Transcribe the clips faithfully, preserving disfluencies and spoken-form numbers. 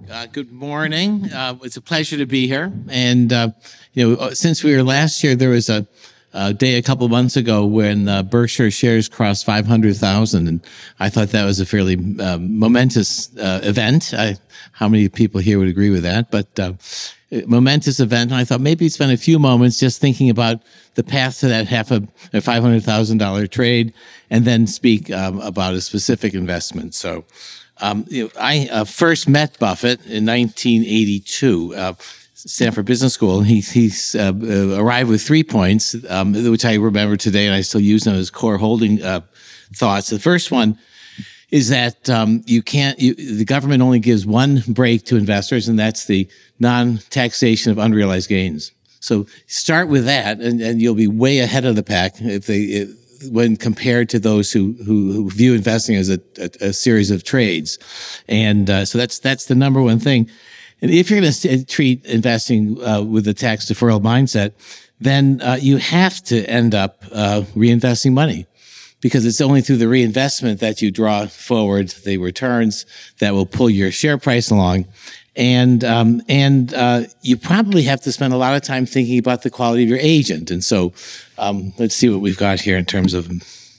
Uh, good morning. Uh, it's a pleasure to be here. And, uh, you know, since we were last year, there was a, a day a couple months ago when uh, Berkshire shares crossed five hundred thousand. And I thought that was a fairly uh, momentous uh, event. I, how many people here would agree with that? But uh, momentous event. And I thought maybe spend a few moments just thinking about the path to that half a, a five hundred thousand dollars trade and then speak um, about a specific investment. So, Um, you know, I uh, first met Buffett in nineteen eighty-two, uh, Stanford Business School. He he's uh, uh, arrived with three points, um, which I remember today, and I still use them as core holding uh, thoughts. The first one is that um, you can't. You, the government only gives one break to investors, and that's the non-taxation of unrealized gains. So start with that, and, and you'll be way ahead of the pack if they. If, when compared to those who, who, who view investing as a, a, a series of trades. And uh, so that's that's the number one thing. And if you're going to treat investing uh, with a tax deferral mindset, then uh, you have to end up uh, reinvesting money, because it's only through the reinvestment that you draw forward the returns that will pull your share price along. And um, and uh, you probably have to spend a lot of time thinking about the quality of your agent. And so um, let's see what we've got here in terms of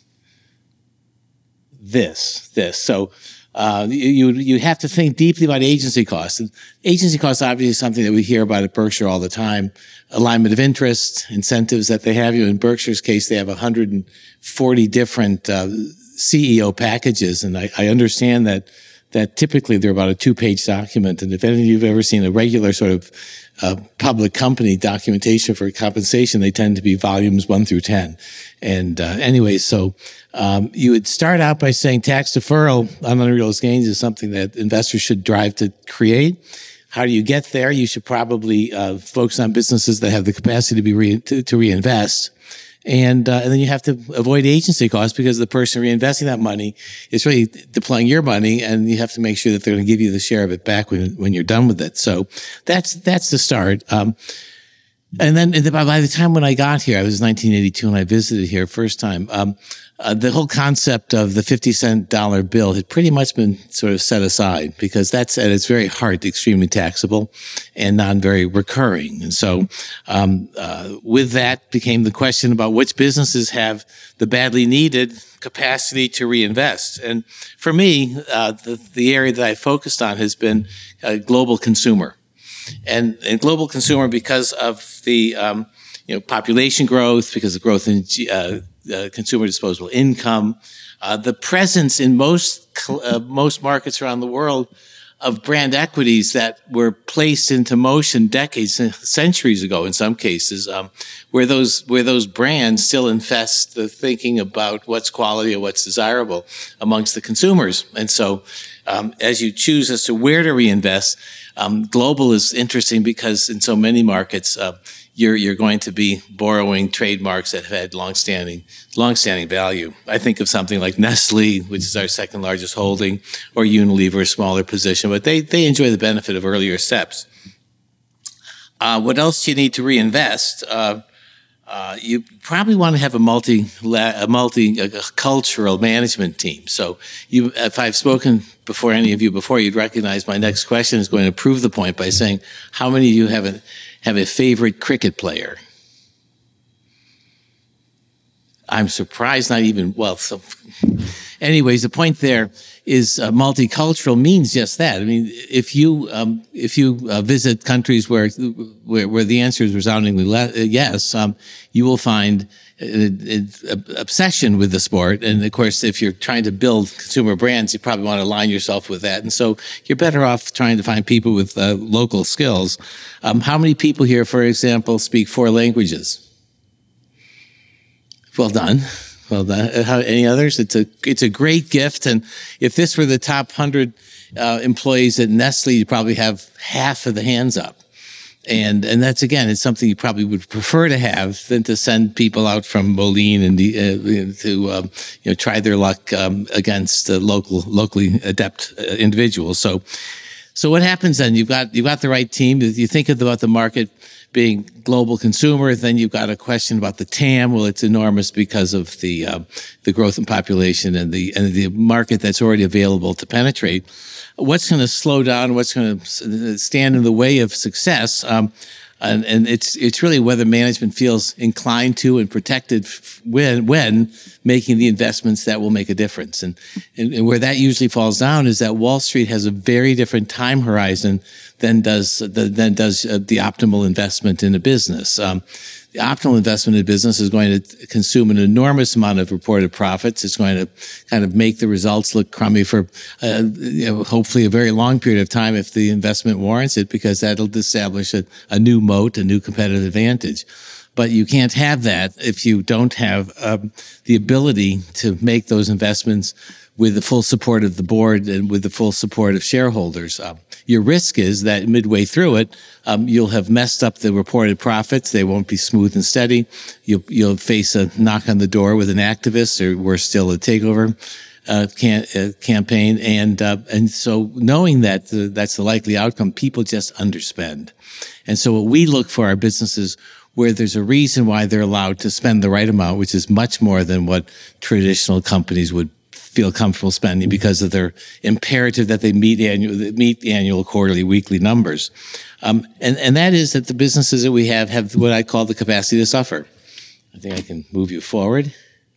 this. This. So uh, you you have to think deeply about agency costs. And agency costs obviously is something that we hear about at Berkshire all the time. Alignment of interest, incentives that they have. You know, in Berkshire's case, they have one hundred forty different uh, C E O packages, and I, I understand that. that typically they're about a two-page document. And if any of you have ever seen a regular sort of uh, public company documentation for compensation, they tend to be volumes one through ten. And uh, anyway, so um, you would start out by saying tax deferral on unrealized gains is something that investors should drive to create. How do you get there? You should probably uh, focus on businesses that have the capacity to be re- to, to reinvest. And, uh, and then you have to avoid agency costs, because the person reinvesting that money is really deploying your money, and you have to make sure that they're going to give you the share of it back when, when you're done with it. So that's, that's the start. Um, and then by the time when I got here, I was nineteen eighty-two and I visited here first time. Um, uh, the whole concept of the fifty cent dollar bill had pretty much been sort of set aside, because that's at its very heart extremely taxable and non very recurring. And so, um, uh, with that became the question about which businesses have the badly needed capacity to reinvest. And for me, uh, the, the area that I focused on has been uh, global consumer. And, and global consumer, because of the um, you know population growth, because of growth in uh, uh, consumer disposable income, uh, the presence in most uh, most markets around the world of brand equities that were placed into motion decades, centuries ago, in some cases, um, where those where those brands still infest the thinking about what's quality or what's desirable amongst the consumers. And so, um, as you choose as to where to reinvest, um, global is interesting because in so many markets, uh, you're you're going to be borrowing trademarks that have had longstanding longstanding value. I think of something like Nestle, which is our second largest holding, or Unilever, a smaller position, but they they enjoy the benefit of earlier steps. Uh, what else do you need to reinvest? Uh, uh, you probably want to have a multi a multi-cultural management team. So, you, if I've spoken before any of you before, you'd recognize my next question is going to prove the point by saying, how many of you have a have a favorite cricket player? I'm surprised not even, well, so anyways, the point there is uh, multicultural means just that. I mean, if you um, if you uh, visit countries where, where where the answer is resoundingly le- yes, um, you will find an obsession with the sport. And of course, if you're trying to build consumer brands, you probably want to align yourself with that. And so you're better off trying to find people with uh, local skills. Um, how many people here, for example, speak four languages? Well done. Well done. How, any others? It's a it's a great gift. And if this were the top one hundred uh, employees at Nestle, you'd probably have half of the hands up. And and that's, again, it's something you probably would prefer to have than to send people out from Moline and uh, to um, you know try their luck um, against uh, local locally adept uh, individuals. So So what happens then? You've got you've got the right team. You think about the market being global consumer, then you've got a question about the T A M. Well, it's enormous because of the uh, the growth in population and the and the market that's already available to penetrate. What's going to slow down? What's going to stand in the way of success? Um, and, and it's it's really whether management feels inclined to and protected when when making the investments that will make a difference. And, and and where that usually falls down is that Wall Street has a very different time horizon than does the, than does uh, the optimal investment in a business. Um, the optimal investment in a business is going to consume an enormous amount of reported profits. It's going to kind of make the results look crummy for uh, you know, hopefully a very long period of time if the investment warrants it, because that'll establish a, a new moat, a new competitive advantage. But you can't have that if you don't have um, the ability to make those investments with the full support of the board and with the full support of shareholders. Um, your risk is that midway through it, um, you'll have messed up the reported profits. They won't be smooth and steady. You'll, you'll face a knock on the door with an activist, or worse still, a takeover uh, can, uh, campaign. And uh, and so knowing that uh, that's the likely outcome, people just underspend. And so what we look for are businesses where there's a reason why they're allowed to spend the right amount, which is much more than what traditional companies would feel comfortable spending because of their imperative that they meet annual, meet annual, quarterly, weekly numbers. Um, and, and that is that the businesses that we have have what I call the capacity to suffer. I think I can move you forward.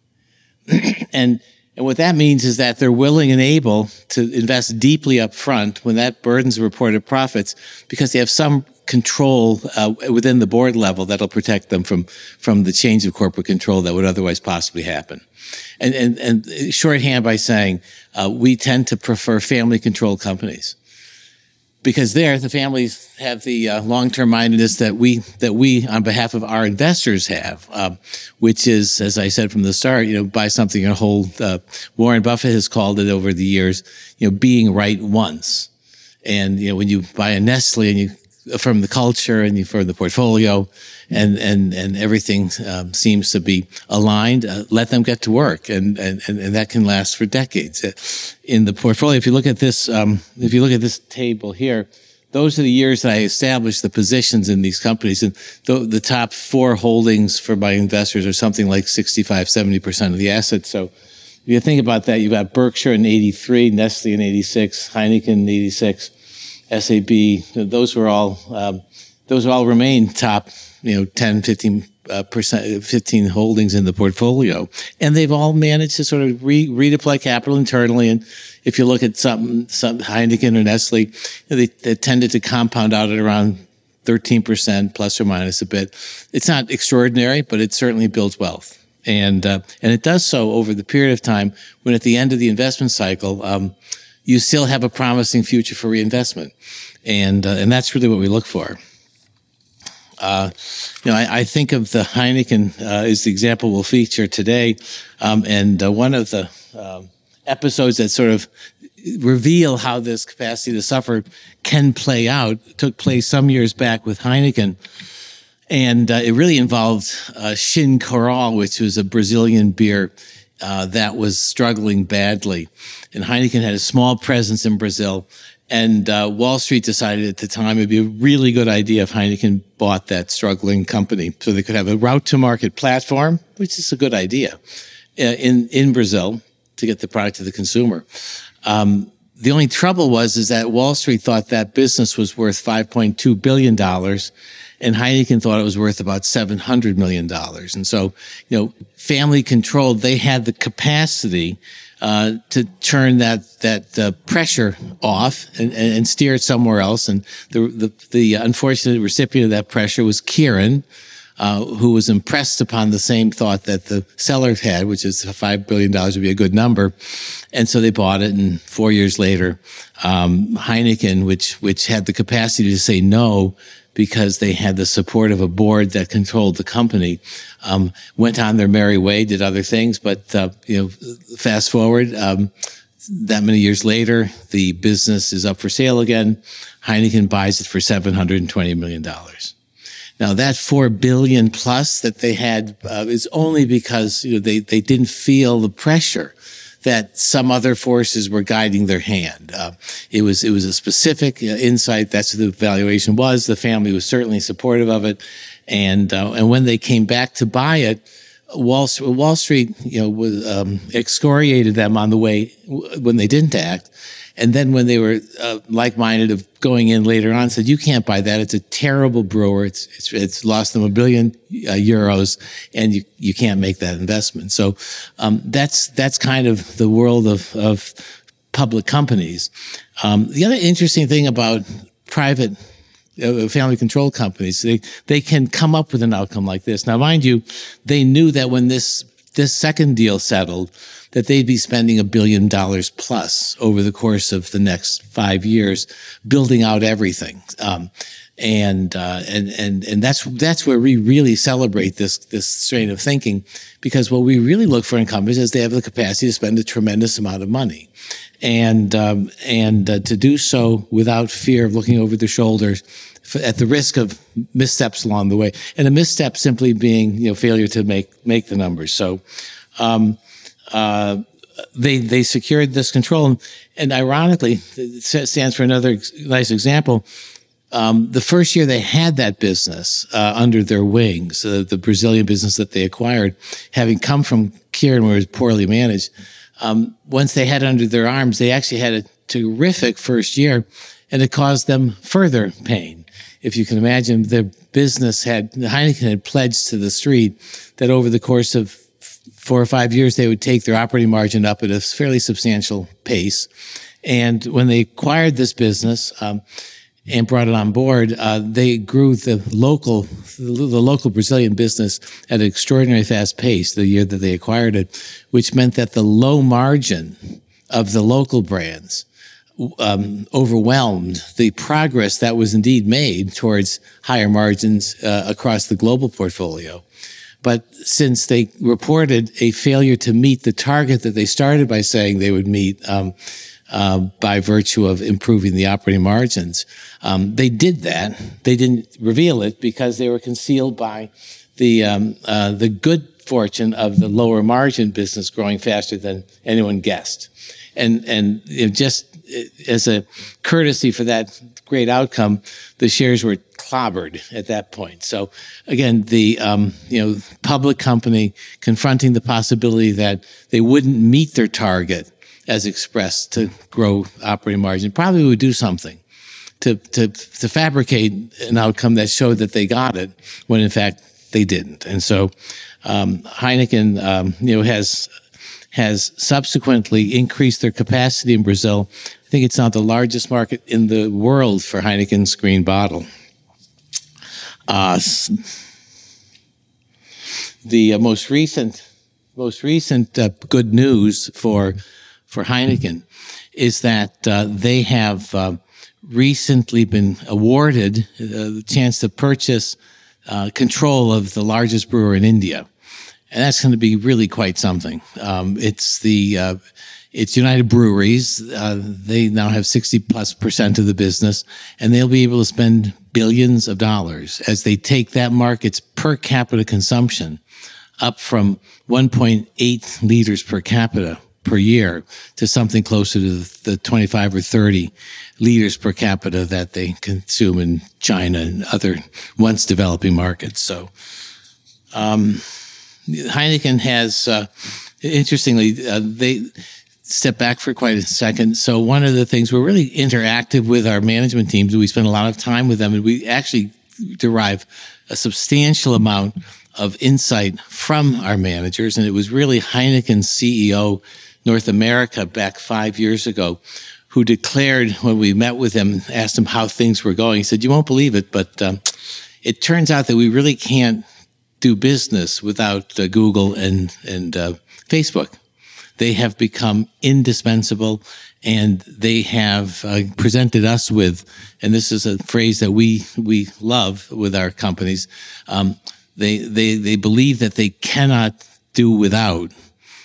and And what that means is that they're willing and able to invest deeply up front when that burdens reported profits, because they have some control uh, within the board level that'll protect them from from the change of corporate control that would otherwise possibly happen. And and, and shorthand by saying uh, we tend to prefer family-controlled companies, because there the families have the uh, long-term mindedness that we that we on behalf of our investors have, um, which is, as I said from the start, you know, buy something and hold. Uh, Warren Buffett has called it over the years, you know, being right once. And you know, when you buy a Nestle and you from the culture and you from the portfolio, and and and everything um, seems to be aligned, uh, let them get to work, and, and and that can last for decades. In the portfolio, if you look at this, um, if you look at this table here, those are the years that I established the positions in these companies, and the, the top four holdings for my investors are something like sixty-five, seventy percent of the assets. So if you think about that, you've got Berkshire in eighty-three, Nestle in eighty-six, Heineken in eighty-six. S A B, those were all, um, those all remain top, you know, ten, fifteen uh, percent, fifteen holdings in the portfolio. And they've all managed to sort of re- redeploy capital internally. And if you look at some, some Heineken or Nestle, you know, they, they tended to compound out at around thirteen percent plus or minus a bit. It's not extraordinary, but it certainly builds wealth. And, uh, and it does so over the period of time when at the end of the investment cycle, um, you still have a promising future for reinvestment. And, uh, and that's really what we look for. Uh, you know, I, I think of the Heineken uh, as the example we'll feature today. Um, and uh, one of the um, episodes that sort of reveal how this capacity to suffer can play out took place some years back with Heineken. And uh, it really involved uh, Shin Coral, which was a Brazilian beer uh, that was struggling badly. And Heineken had a small presence in Brazil. And uh, Wall Street decided at the time it'd be a really good idea if Heineken bought that struggling company so they could have a route-to-market platform, which is a good idea, uh, in, in Brazil to get the product to the consumer. Um, the only trouble was is that Wall Street thought that business was worth five point two billion dollars, and Heineken thought it was worth about seven hundred million dollars. And so, you know, family controlled, they had the capacity uh, to turn that that uh, pressure off and, and steer it somewhere else. And the, the the unfortunate recipient of that pressure was Kirin, uh, who was impressed upon the same thought that the sellers had, which is five billion dollars would be a good number. And so they bought it, and four years later, um, Heineken, which which had the capacity to say no, because they had the support of a board that controlled the company, um, went on their merry way, did other things. But, uh, you know, fast forward, um, that many years later, the business is up for sale again. Heineken buys it for seven hundred twenty million dollars. Now, that four billion plus that they had uh, is only because, you know, they, they didn't feel the pressure that some other forces were guiding their hand. Uh, it was it was a specific uh, insight. That's what the valuation was. The family was certainly supportive of it, and uh, and when they came back to buy it, Wall Wall Street, you know, was, um, excoriated them on the way when they didn't act. And then when they were uh, like-minded of going in later on, said, you can't buy that. It's a terrible brewer. It's it's, it's lost them a billion uh, euros, and you, you can't make that investment. So um, that's that's kind of the world of, of public companies. Um, the other interesting thing about private uh, family-controlled companies, they, they can come up with an outcome like this. Now, mind you, they knew that when this this second deal settled, that they'd be spending a billion dollars plus over the course of the next five years, building out everything. Um, and, uh, and, and, and that's, that's where we really celebrate this, this strain of thinking, because what we really look for in companies is they have the capacity to spend a tremendous amount of money. And, um, and, uh, to do so without fear of looking over their shoulders at the risk of missteps along the way. And a misstep simply being, you know, failure to make, make the numbers. So, um, Uh, they they secured this control, and ironically, it stands for another nice example. Um, the first year they had that business uh, under their wings, uh, the Brazilian business that they acquired, having come from Kirin, where it was poorly managed. Um, once they had it under their arms, they actually had a terrific first year, and it caused them further pain. If you can imagine, their business had Heineken had pledged to the street that over the course of four or five years, they would take their operating margin up at a fairly substantial pace. And when they acquired this business um, and brought it on board, uh, they grew the local, the local Brazilian business at an extraordinarily fast pace the year that they acquired it, which meant that the low margin of the local brands um, overwhelmed the progress that was indeed made towards higher margins uh, across the global portfolio. But since they reported a failure to meet the target that they started by saying they would meet um, uh, by virtue of improving the operating margins, um, they did that. They didn't reveal it because they were concealed by the um, uh, the good fortune of the lower margin business growing faster than anyone guessed. And and you know, just as a courtesy for that great outcome, the shares were clobbered at that point. So again, the um, you know public company confronting the possibility that they wouldn't meet their target as expressed to grow operating margin probably would do something to to to fabricate an outcome that showed that they got it when in fact they didn't. And so um, Heineken um, you know has has subsequently increased their capacity in Brazil. I think it's now the largest market in the world for Heineken's green bottle. Uh, the uh, most recent, most recent uh, good news for for Heineken is that uh, they have uh, recently been awarded uh, the chance to purchase uh, control of the largest brewer in India. And that's going to be really quite something. Um, it's the uh, it's United Breweries. Uh, they now have sixty plus percent of the business, and they'll be able to spend billions of dollars as they take that market's per capita consumption up from one point eight liters per capita per year to something closer to the twenty-five or thirty liters per capita that they consume in China and other once developing markets. So, um, Heineken has, uh, interestingly, uh, they step back for quite a second. So one of the things, we're really interactive with our management teams. We spend a lot of time with them, and we actually derive a substantial amount of insight from our managers. And it was really Heineken's C E O, North America, back five years ago, who declared when we met with him, asked him how things were going. He said, "You won't believe it, but um, it turns out that we really can't do business without uh, Google and and uh, Facebook. They have become indispensable, and they have uh, presented us with, and this is a phrase that we we love with our companies. Um, they they they believe that they cannot do without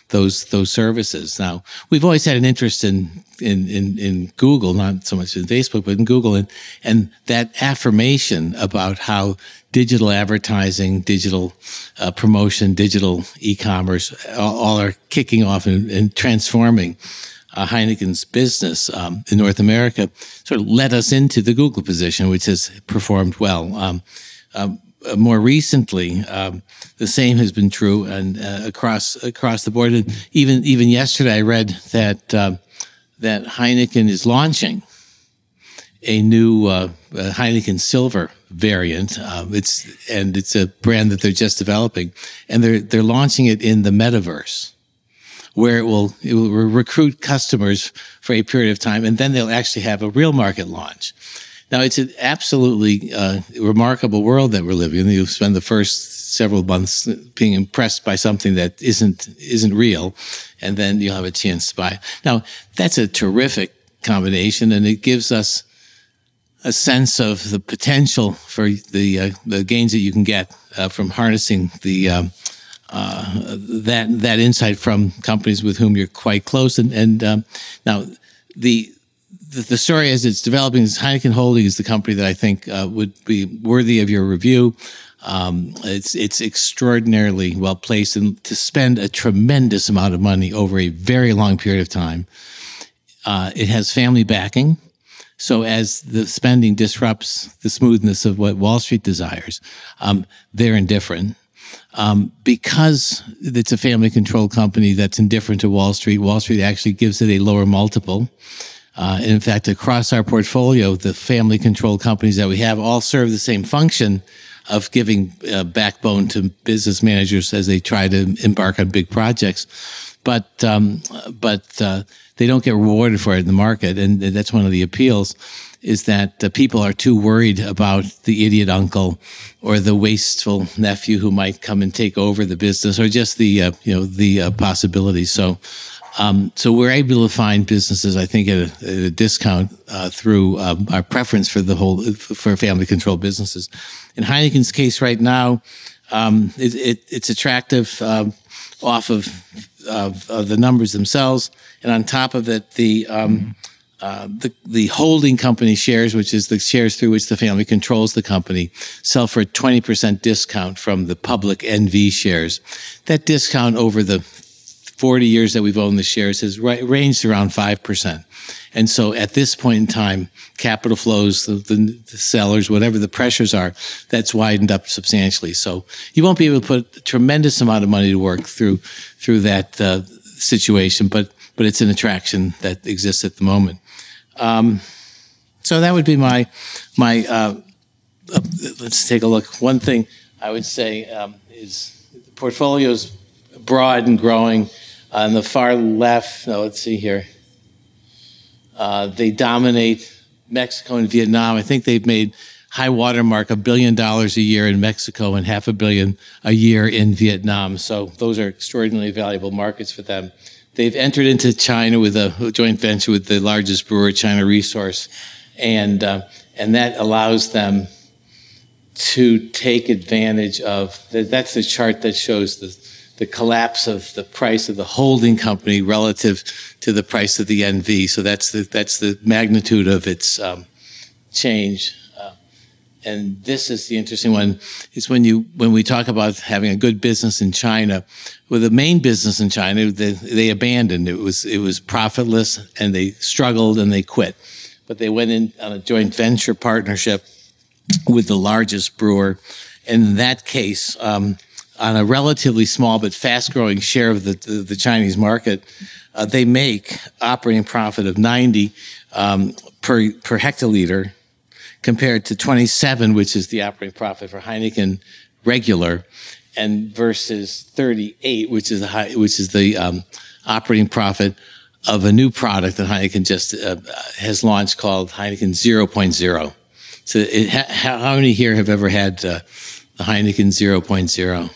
those those services. Now, we've always had an interest in in in, in Google, not so much in Facebook, but in Google, and and that affirmation about how digital advertising, digital uh, promotion, digital e-commerce, all, all are kicking off and, and transforming uh, Heineken's business um, in North America, sort of led us into the Google position, which has performed well. Um, um, more recently, um, the same has been true, and uh, across across the board. And even even yesterday, I read that uh, that Heineken is launching a new uh, uh, Heineken Silver variant. Um, it's and it's a brand that they're just developing, and they're they're launching it in the metaverse, where it will it will recruit customers for a period of time, and then they'll actually have a real market launch. Now, it's an absolutely uh, remarkable world that we're living in. You spend the first several months being impressed by something that isn't isn't real, and then you'll have a chance to buy it. Now, that's a terrific combination, and it gives us a sense of the potential for the uh, the gains that you can get uh, from harnessing the um, uh, that that insight from companies with whom you're quite close. And, and um, now the the story as it's developing is Heineken Holding is the company that I think uh, would be worthy of your review. Um, it's it's extraordinarily well placed and to spend a tremendous amount of money over a very long period of time. Uh, it has family backing. So as the spending disrupts the smoothness of what Wall Street desires, um, they're indifferent. Um, because it's a family-controlled company that's indifferent to Wall Street, Wall Street actually gives it a lower multiple. Uh, in fact, across our portfolio, the family-controlled companies that we have all serve the same function of giving uh, backbone to business managers as they try to embark on big projects. But um, but uh, they don't get rewarded for it in the market, and that's one of the appeals, is that uh, people are too worried about the idiot uncle or the wasteful nephew who might come and take over the business, or just the uh, you know the uh, possibilities. So. Um, so we're able to find businesses, I think, at a, at a discount uh, through um, our preference for the whole for family-controlled businesses. In Heineken's case, right now, um, it, it, it's attractive um, off of, of, of the numbers themselves, and on top of it, the um, uh, the the holding company shares, which is the shares through which the family controls the company, sell for a twenty percent discount from the public N V shares. That discount over the forty years that we've owned the shares has ranged around five percent. And so at this point in time, capital flows, the, the, the sellers, whatever the pressures are, that's widened up substantially. So you won't be able to put a tremendous amount of money to work through through that uh, situation, but but it's an attraction that exists at the moment. Um, so that would be my, my uh, uh, let's take a look. One thing I would say um, is the portfolio's broad and growing. On the far left, no, let's see here. Uh, they dominate Mexico and Vietnam. I think they've made high watermark a billion dollars a year in Mexico and half a billion a year in Vietnam. So those are extraordinarily valuable markets for them. They've entered into China with a joint venture with the largest brewer, China Resource, and uh, and that allows them to take advantage of. The, that's the chart that shows the. the collapse of the price of the holding company relative to the price of the N V. So that's the that's the magnitude of its um, change. Uh, and this is the interesting one. Is when you when we talk about having a good business in China, well, the main business in China they, they abandoned. It was it was profitless, and they struggled and they quit. But they went in on a joint venture partnership with the largest brewer. And in that case. Um, on a relatively small but fast-growing share of the, the, the Chinese market, uh, they make operating profit of ninety um, per, per hectoliter compared to twenty-seven, which is the operating profit for Heineken regular, and versus thirty-eight, which is the, high, which is the um, operating profit of a new product that Heineken just uh, has launched called Heineken zero point zero. So it, how, how many here have ever had uh, the Heineken zero point zero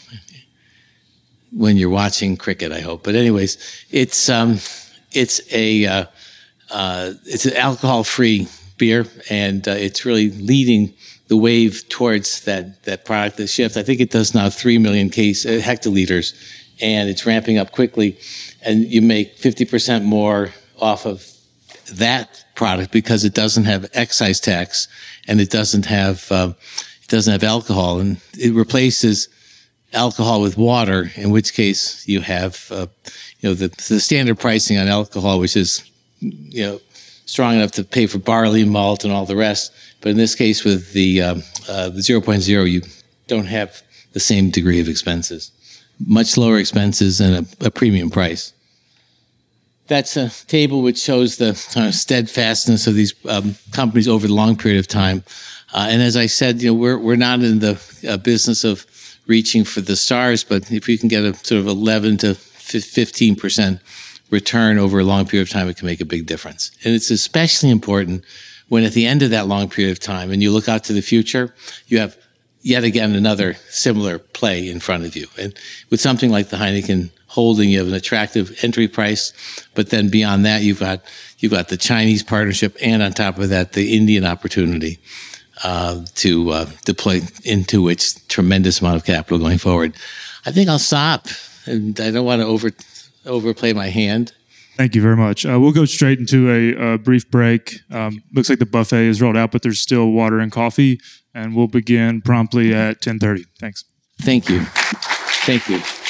when you're watching cricket, I hope. But anyways, it's um, it's a uh, uh, it's an alcohol-free beer, and uh, it's really leading the wave towards that that product, the shift. I think it does now three million case uh, hectoliters and it's ramping up quickly, and you make fifty percent more off of that product because it doesn't have excise tax and it doesn't have uh, it doesn't have alcohol, and it replaces alcohol with water. In which case, you have uh, you know the the standard pricing on alcohol, which is you know strong enough to pay for barley, malt, and all the rest. But in this case, with the um, uh, the zero point zero, you don't have the same degree of expenses, much lower expenses and a, a premium price. That's a table which shows the kind of steadfastness of these um, companies over the long period of time. Uh, and as I said, you know, we're we're not in the uh, business of reaching for the stars, but if you can get a sort of eleven to fifteen percent return over a long period of time, it can make a big difference. And it's especially important when at the end of that long period of time, and you look out to the future, you have yet again another similar play in front of you. And with something like the Heineken Holding, you have an attractive entry price, but then beyond that, you've got you've got the Chinese partnership, and on top of that, the Indian opportunity uh, to uh, deploy into which tremendous amount of capital going forward. I think I'll stop, and I don't want to over overplay my hand. Thank you very much. Uh, we'll go straight into a, a brief break. Um, looks like the buffet is rolled out, but there's still water and coffee, and we'll begin promptly at ten thirty. Thanks. Thank you. Thank you.